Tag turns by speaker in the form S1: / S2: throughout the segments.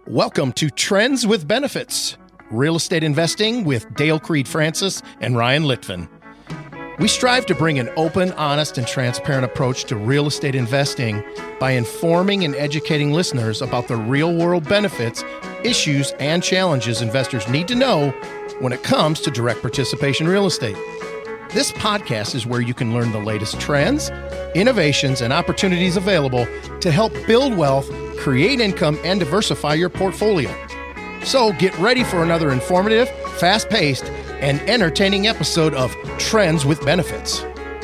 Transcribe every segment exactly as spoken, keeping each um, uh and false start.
S1: Welcome to Trends with Benefits, Real Estate Investing with Dale Creed Francis and Ryan Litvin. We strive to bring an open, honest, and transparent approach to real estate investing by informing and educating listeners about the real-world benefits, issues, and challenges investors need to know when it comes to direct participation real estate. This podcast is where you can learn the latest trends, innovations, and opportunities available to help build wealth, create income, and diversify your portfolio. So get ready for another informative, fast-paced, and entertaining episode of Trends with Benefits.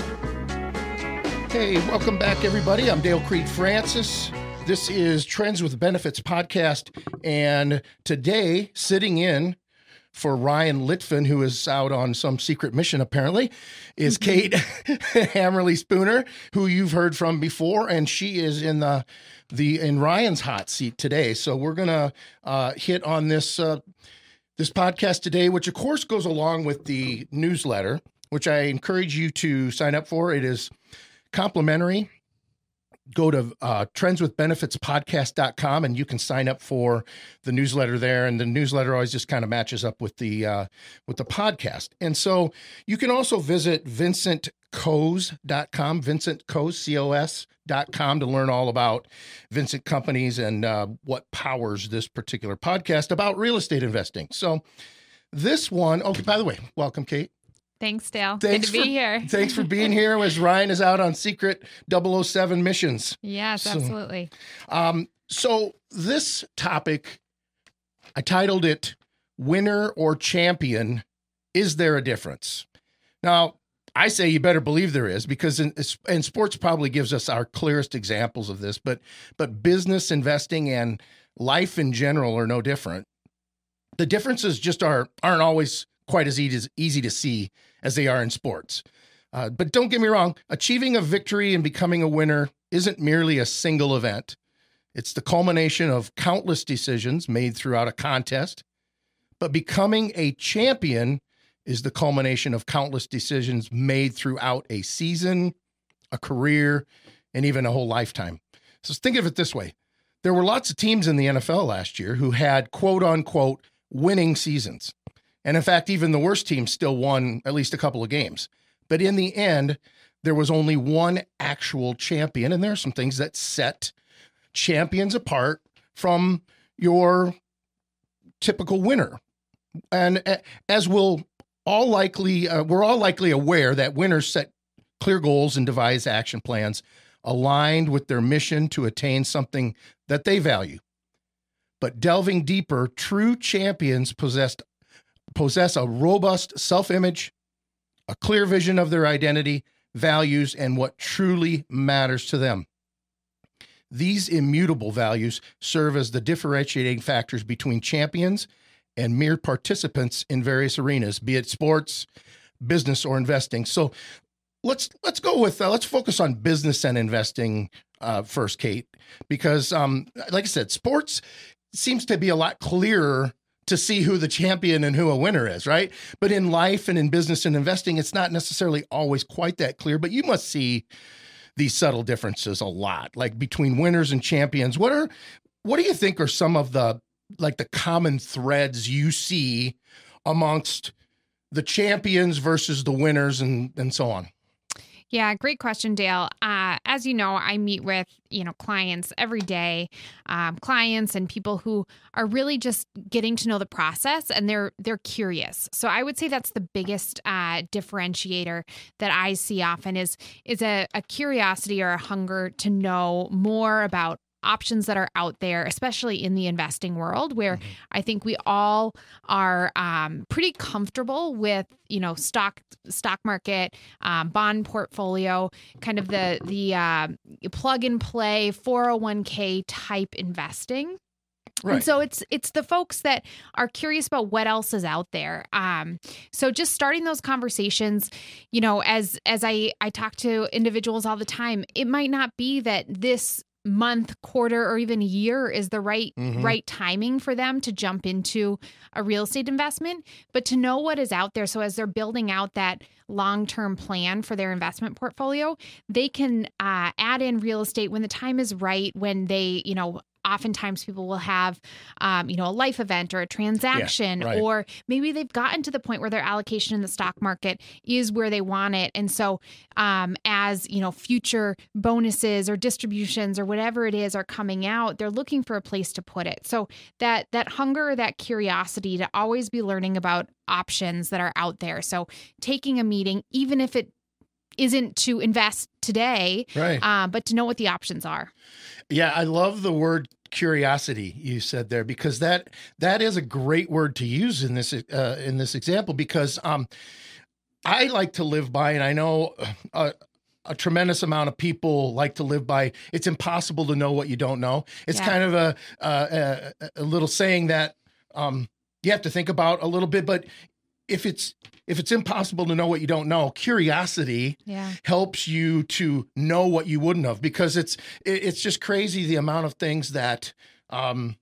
S1: Hey, welcome back, everybody. I'm Dale Creed Francis. This is Trends with Benefits podcast, and today, sitting in for Ryan Litvin, who is out on some secret mission, apparently, is Kate Hammerly Spooner, who you've heard from before, and she is in the the in Ryan's hot seat today. So we're gonna uh, hit on this uh, this podcast today, which of course goes along with the newsletter, which I encourage you to sign up for. It is complimentary. Go to uh, trends with benefits podcast dot com and you can sign up for the newsletter there. And the newsletter always just kind of matches up with the uh, with the podcast. And so you can also visit vincent cos dot com, Vincent Cos, C O S dot com, to learn all about Vincent Companies and uh, what powers this particular podcast about real estate investing. So this one, okay, by the way, welcome, Kate.
S2: Thanks, Dale.
S1: Thanks
S2: Good to
S1: for,
S2: be here.
S1: Thanks for being here as Ryan is out on secret double oh seven missions.
S2: Yes,
S1: so,
S2: absolutely.
S1: Um, so this topic, I titled it, Winner or Champion, Is There a Difference? Now, I say you better believe there is, because in, and sports probably gives us our clearest examples of this, but but business, investing, and life in general are no different. The differences just are, aren't always quite as easy, as easy to see as they are in sports. Uh, but don't get me wrong, achieving a victory and becoming a winner isn't merely a single event. It's the culmination of countless decisions made throughout a contest. But becoming a champion is the culmination of countless decisions made throughout a season, a career, and even a whole lifetime. So think of it this way. There were lots of teams in the N F L last year who had quote unquote winning seasons. And in fact, even the worst teams still won at least a couple of games. But in the end, there was only one actual champion. And there are some things that set champions apart from your typical winner. And as we'll all likely, uh, we're all likely aware that winners set clear goals and devise action plans aligned with their mission to attain something that they value. But delving deeper, true champions possessed possess a robust self-image, a clear vision of their identity, values, and what truly matters to them. These immutable values serve as the differentiating factors between champions and mere participants in various arenas, be it sports, business, or investing. So let's let's go with uh, let's focus on business and investing uh, first, Kate, because um, like I said, sports seems to be a lot clearer to see who the champion and who a winner is, right? But in life and in business and investing, it's not necessarily always quite that clear, but you must see these subtle differences a lot, like between winners and champions. What are, what do you think are some of the, like the common threads you see amongst the champions versus the winners and, and so on?
S2: Yeah, great question, Dale. Uh, as you know, I meet with, you know, clients every day, um, clients and people who are really just getting to know the process, and they're they're curious. So I would say that's the biggest uh, differentiator that I see often is is a, a curiosity or a hunger to know more about options that are out there, especially in the investing world, where mm-hmm. I think we all are um, pretty comfortable with, you know, stock stock market, um, bond portfolio, kind of the the uh, plug and play four oh one k type investing. Right. And so it's it's the folks that are curious about what else is out there. Um, so just starting those conversations, you know, as as I I talk to individuals all the time, it might not be that this month, quarter, or even year is the right mm-hmm. right timing for them to jump into a real estate investment, but to know what is out there. So as they're building out that long-term plan for their investment portfolio, they can uh, add in real estate when the time is right, when they, you know, oftentimes people will have, um, you know, a life event or a transaction,
S1: Yeah, right.
S2: or maybe they've gotten to the point where their allocation in the stock market is where they want it. And so um, as, you know, future bonuses or distributions or whatever it is are coming out, they're looking for a place to put it. So that, that hunger, that curiosity to always be learning about options that are out there. So taking a meeting, even if it isn't to invest today,
S1: Right.
S2: uh, but to know what the options are.
S1: Yeah, I love the word curiosity you said there, because that that is a great word to use in this uh, in this example, because um, I like to live by, and I know a, a tremendous amount of people like to live by, it's impossible to know what you don't know. It's
S2: Yeah.
S1: kind of a, a, a little saying that um, you have to think about a little bit, but if it's if it's impossible to know what you don't know, curiosity
S2: Yeah.
S1: helps you to know what you wouldn't have, because it's it, it's just crazy the amount of things that um,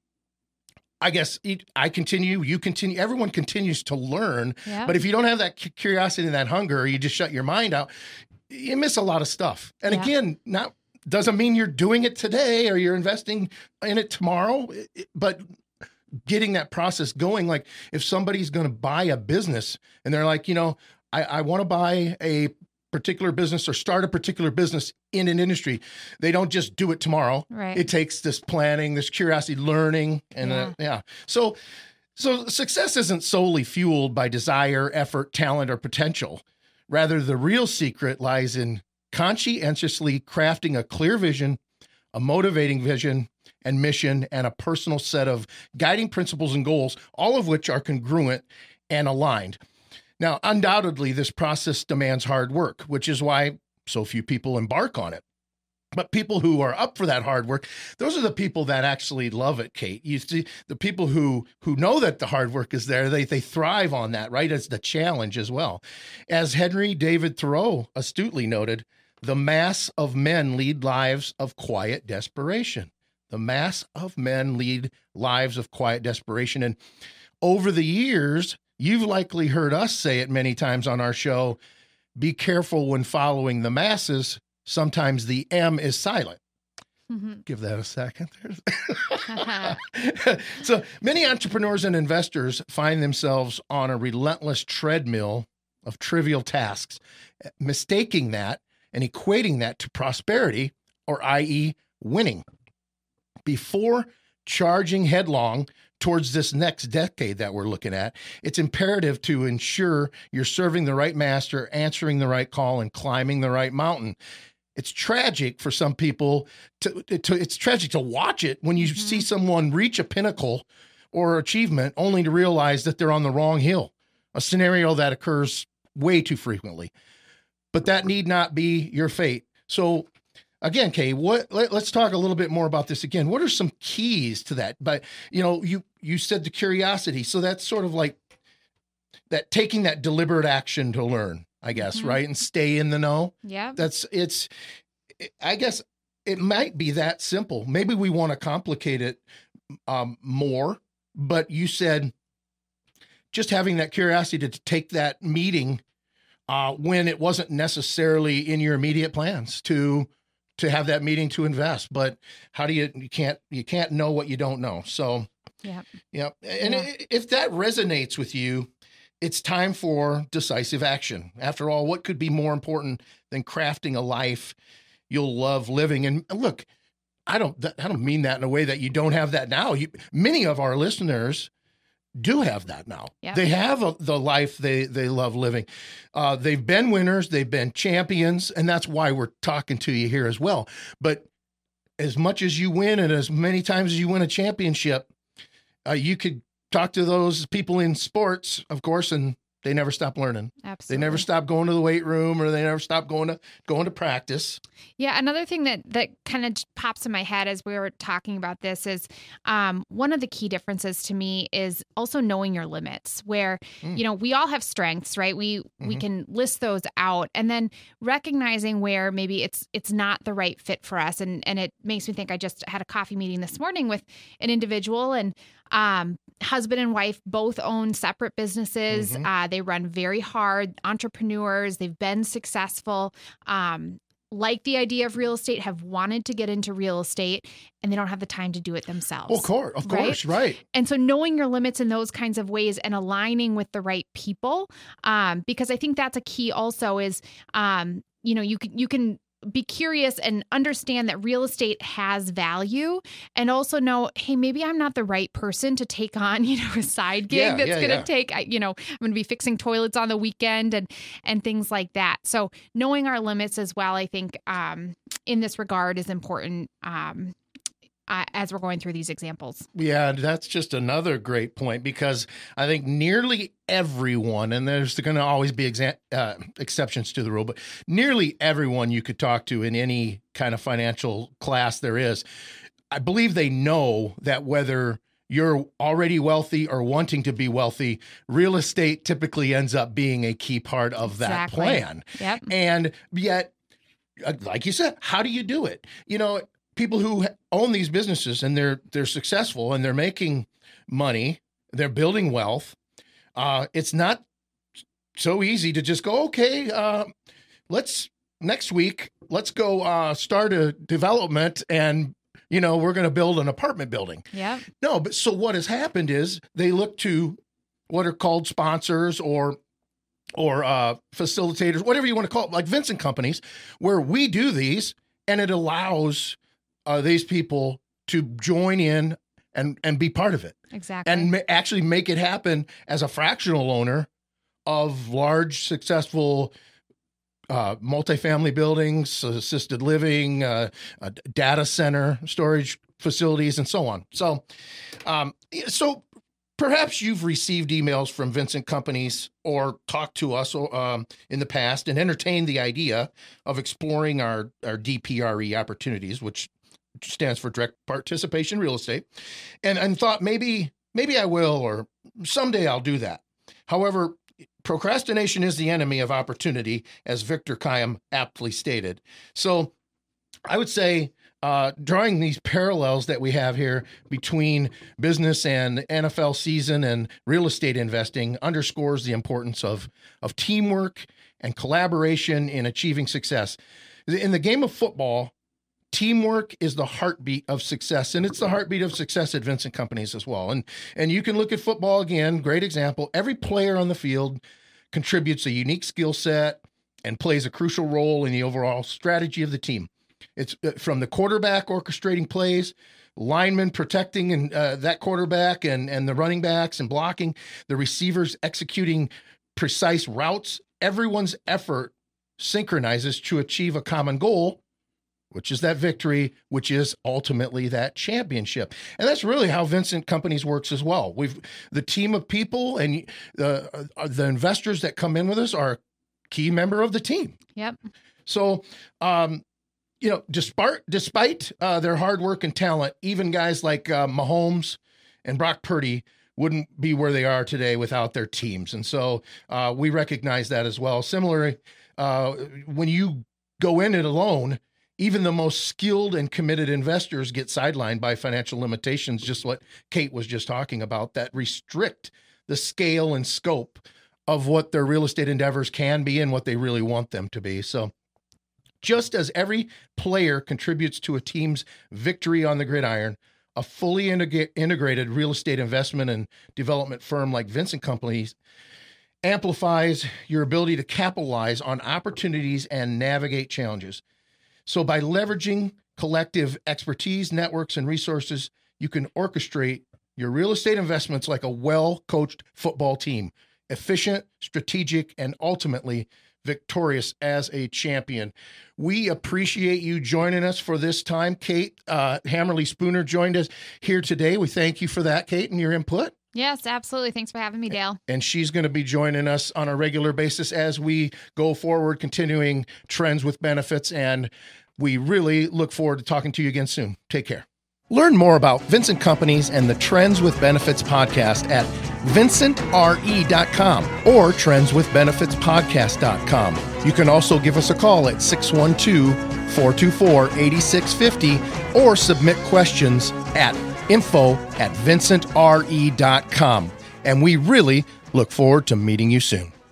S1: I guess I continue, you continue, everyone continues to learn.
S2: Yeah.
S1: But if you don't have that cu- curiosity and that hunger, or you just shut your mind out, you miss a lot of stuff. And
S2: Yeah.
S1: again, not doesn't mean you're doing it today or you're investing in it tomorrow, it- but getting that process going. Like if somebody's going to buy a business and they're like, you know, I, I want to buy a particular business or start a particular business in an industry, they don't just do it tomorrow.
S2: Right.
S1: It takes this planning, this curiosity, learning. And yeah. Uh, yeah. So, so success isn't solely fueled by desire, effort, talent, or potential. Rather, the real secret lies in conscientiously crafting a clear vision, a motivating vision and mission, and a personal set of guiding principles and goals, all of which are congruent and aligned. Now, undoubtedly, this process demands hard work, which is why so few people embark on it. But people who are up for that hard work, those are the people that actually love it, Kate. You see, the people who who know that the hard work is there, they they thrive on that, right? As the challenge as well. As Henry David Thoreau astutely noted, the mass of men lead lives of quiet desperation. The mass of men lead lives of quiet desperation. And over the years, you've likely heard us say it many times on our show, be careful when following the masses. Sometimes the M is silent. Mm-hmm. Give that a second. So many entrepreneurs and investors find themselves on a relentless treadmill of trivial tasks, mistaking that and equating that to prosperity, or that is winning. Before charging headlong towards this next decade that we're looking at, it's imperative to ensure you're serving the right master, answering the right call, and climbing the right mountain. It's tragic for some people to, to it's tragic to watch it when you mm-hmm. see someone reach a pinnacle or achievement only to realize that they're on the wrong hill, a scenario that occurs way too frequently. But that need not be your fate. So again, Kay, what let, let's talk a little bit more about this again. What are some keys to that? But you know, you you said the curiosity. So that's sort of like that taking that deliberate action to learn, I guess, mm-hmm. right? And stay in the know.
S2: Yeah.
S1: That's it's I guess it might be that simple. Maybe we want to complicate it um, more, but you said just having that curiosity to take that meeting uh, when it wasn't necessarily in your immediate plans to to have that meeting to invest. But how do you, you can't, you can't know what you don't know. So,
S2: yeah.
S1: Yeah. And
S2: yeah.
S1: if that resonates with you, it's time for decisive action. After all, what could be more important than crafting a life you'll love living? And look, I don't, I don't mean that in a way that you don't have that now. You, many of our listeners do have that now.
S2: Yeah.
S1: They have a, the life they, they love living. Uh, they've been winners. They've been champions. And that's why we're talking to you here as well. But as much as you win and as many times as you win a championship, uh, you could talk to those people in sports, of course, and they never stop learning.
S2: Absolutely.
S1: They never stop going to the weight room, or they never stop going to going to practice.
S2: Yeah. Another thing that, that kind of pops in my head as we were talking about this is um, one of the key differences to me is also knowing your limits, where, mm. you know, we all have strengths, right? We, mm-hmm. we can list those out, and then recognizing where maybe it's, it's not the right fit for us. And, and it makes me think, I just had a coffee meeting this morning with an individual, and um, husband and wife both own separate businesses. Mm-hmm. Uh, they run very hard, entrepreneurs. They've been successful. Um, like the idea of real estate, have wanted to get into real estate, and they don't have the time to do it themselves.
S1: Well, of course, of course, right? right.
S2: And so knowing your limits in those kinds of ways and aligning with the right people, um, because I think that's a key also is, um, you know, you can, you can be curious and understand that real estate has value, and also know, hey, maybe I'm not the right person to take on, you know, a side gig
S1: yeah,
S2: that's
S1: yeah,
S2: going to
S1: yeah.
S2: take, you know, I'm going to be fixing toilets on the weekend and, and things like that. So knowing our limits as well, I think, um, in this regard is important, um, Uh, as we're going through these examples.
S1: Yeah, that's just another great point, because I think nearly everyone, and there's going to always be exa- uh, exceptions to the rule, but nearly everyone you could talk to in any kind of financial class there is, I believe they know that whether you're already wealthy or wanting to be wealthy, real estate typically ends up being a key part of that
S2: Exactly.
S1: plan.
S2: Yep.
S1: And yet, uh, like you said, how do you do it? You know, people who own these businesses and they're they're successful and they're making money, they're building wealth. Uh, it's not so easy to just go, okay, uh, let's next week, let's go uh, start a development and, you know, we're going to build an apartment building.
S2: Yeah.
S1: No, but so what has happened is they look to what are called sponsors or or uh, facilitators, whatever you want to call it, like Vincent Companies, where we do these and it allows Uh, these people to join in and, and be part of it.
S2: Exactly.
S1: And ma- actually make it happen as a fractional owner of large, successful uh, multifamily buildings, assisted living, uh, a data center, storage facilities, and so on. So, um, so perhaps you've received emails from Vincent Companies or talked to us um, in the past and entertained the idea of exploring our, our D P R E opportunities, which stands for direct participation real estate, and, and thought maybe, maybe I will, or someday I'll do that. However, procrastination is the enemy of opportunity, as Victor Kiam aptly stated. So I would say, uh, drawing these parallels that we have here between business and N F L season and real estate investing underscores the importance of, of teamwork and collaboration in achieving success. In the game of football, teamwork is the heartbeat of success, and it's the heartbeat of success at Vincent Companies as well. And and you can look at football again, great example. Every player on the field contributes a unique skill set and plays a crucial role in the overall strategy of the team. It's from the quarterback orchestrating plays, linemen protecting and uh, that quarterback and, and the running backs and blocking, the receivers executing precise routes. Everyone's effort synchronizes to achieve a common goal, which is that victory, which is ultimately that championship. And that's really how Vincent Companies works as well. We've the team of people and the uh, the investors that come in with us are a key member of the team.
S2: Yep.
S1: So, um, you know, despite despite uh, their hard work and talent, even guys like uh, Mahomes and Brock Purdy wouldn't be where they are today without their teams. And so uh, we recognize that as well. Similarly, uh, when you go in it alone, even the most skilled and committed investors get sidelined by financial limitations, just what Kate was just talking about, that restrict the scale and scope of what their real estate endeavors can be and what they really want them to be. So just as every player contributes to a team's victory on the gridiron, a fully integra- integrated real estate investment and development firm like Vincent Companies amplifies your ability to capitalize on opportunities and navigate challenges. So by leveraging collective expertise, networks, and resources, you can orchestrate your real estate investments like a well-coached football team, efficient, strategic, and ultimately victorious as a champion. We appreciate you joining us for this time. Kate uh, Hammerly Spooner joined us here today. We thank you for that, Kate, and your input.
S2: Yes, absolutely. Thanks for having me, Dale.
S1: And she's going to be joining us on a regular basis as we go forward, continuing Trends with Benefits. And we really look forward to talking to you again soon. Take care. Learn more about Vincent Companies and the Trends with Benefits podcast at vincent r e dot com or trends with benefits podcast dot com. You can also give us a call at six one two, four two four, eight six five zero or submit questions at info at vincent r e dot com. And we really look forward to meeting you soon.